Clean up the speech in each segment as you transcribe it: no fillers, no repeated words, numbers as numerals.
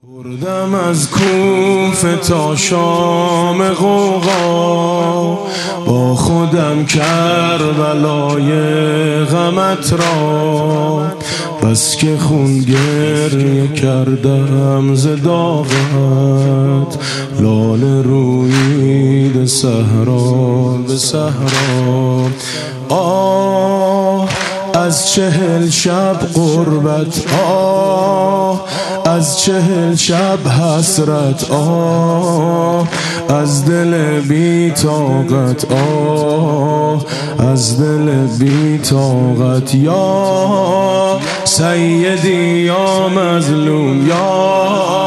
بردم از کوفه تا شام غوغا، با خودم کربلای غمت را، بس که خون گریه کردم ز داغت، لاله رویید صحرا به صحرا. آه از 40 شب غربت، آه از 40 شب حسرت، آه از دل بی طاقت، آه از دل بی طاقت. یا سیدی یا مظلوم، یا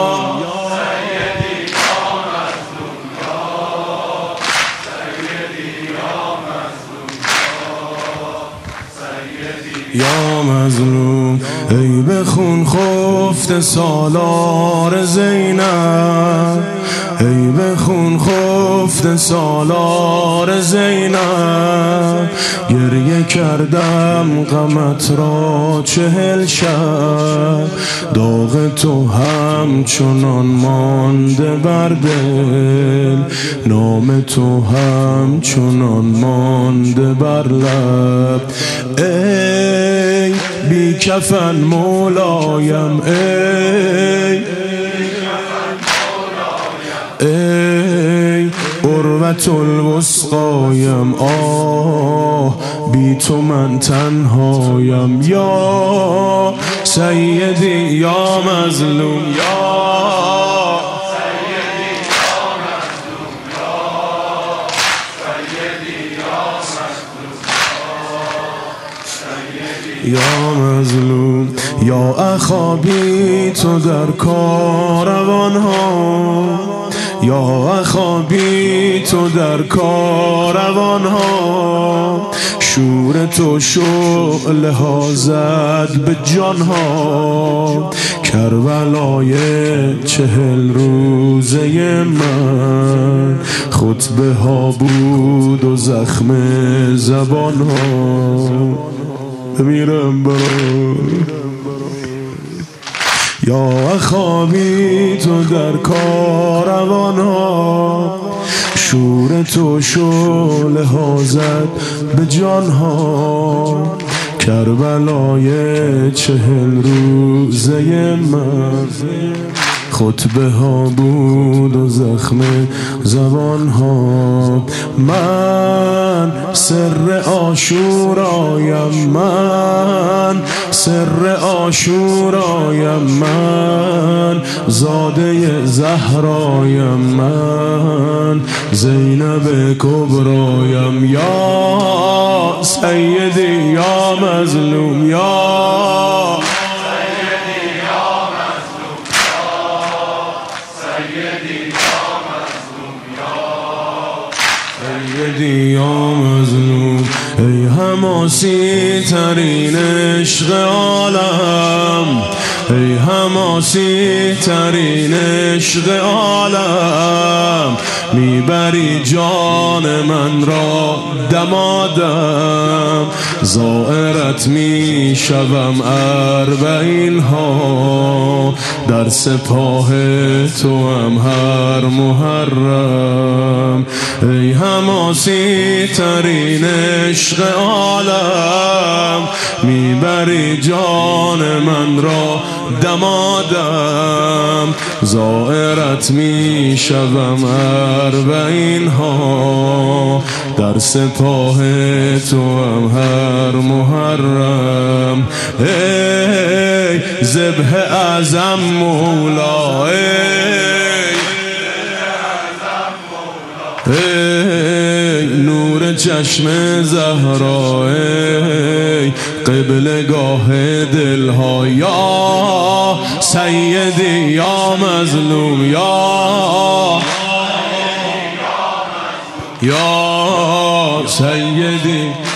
یا مظلوم، ای به خون خفته سالار زینب، ای به خون خفته سالار زینب. گریه کردم غمت را 40 شب، داغ تو همچنان مانده بر دل، نام تو همچنان مانده بر لب. ای بی کفن مولایم، ای عروة الوثقایم، آه بی تو من تنهایم. یا سیدی یا مظلوم، یا یا مظلوم. یا اخابی تو در کاروان ها، یا اخابی تو در کاروان ها. شور تو شعله ها زد به جان ها، کربلای 40 روزه من خطبه ها بود و زخم زبان ها. بمیرم برای یا اخابی تو در کاروان ها، شور تو شعله ها زد به جان ها، کربلای 40 روزه من خطبه ها بود و زخم زبان ها. من سر عاشورایم، من سر عاشورایم، من زاده زهرایم، من زینب کبرایم. یا سیدی یا مظلوم، یا سیدی یا مظلوم. ای حماسی ترین عشق عالم، ای حماسی ترین عشق عالم. میبری جان من را دمادم، زائرت میشوم 40 ها، در سپاه تو هم هر محرم. ای حماسی ترین عشق عالم، میبری جان من را دمادم، زائرت میشوم 40 ها، در سپاه تو هم هر محرم. ای ذبح اعظم مولا، ای نور چشم زهرا، ای قبلگاه دلها. یا سیدی یا مظلوم، یا سیدی